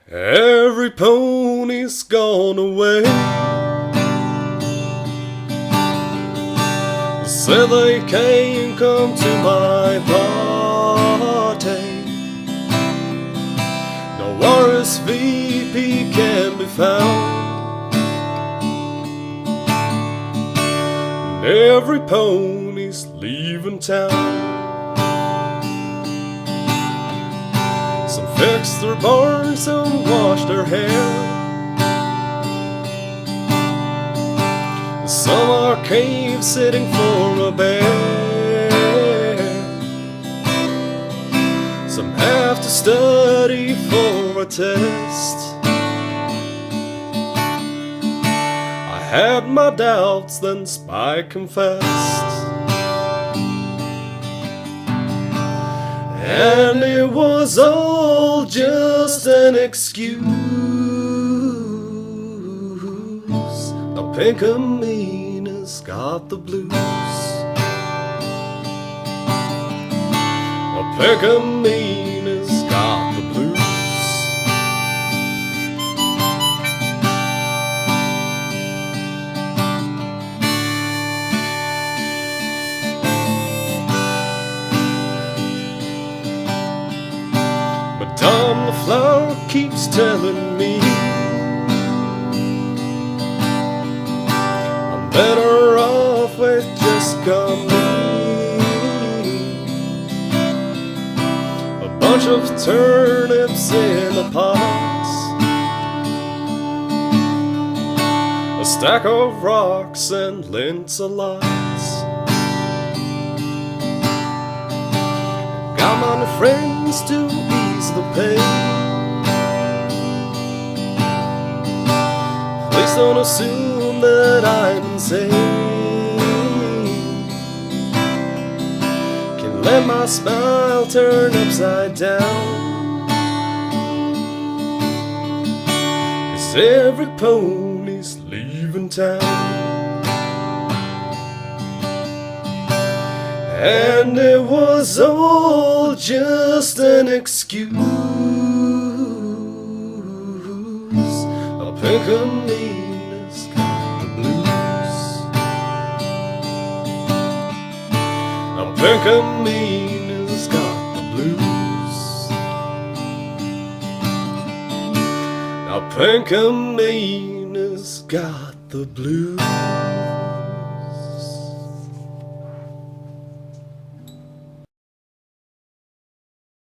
Every pony's gone away. Said they can't come to my party. No RSVP can be found. And every pony's leaving town. Some fixed their barns, some washed their hair. Some are cave sitting for a bear. Some have to study for a test. I had my doubts, then Spike confessed. And it was all just an excuse. A Pinkamina's got the blues. A Pinkamina's got the blues. Madame the Flower keeps telling me I'm better off with just company. A bunch of turnips in a pot, a stack of rocks and Lancelots. Got my new friends to ease the pain. Please don't assume that I'm insane. Can let my smile turn upside down. 'Cause every pony's leaving town. And it was all just an excuse. A Pinkamina's got the blues. A Pinkamina's got the blues. A Pinkamina's got the blues.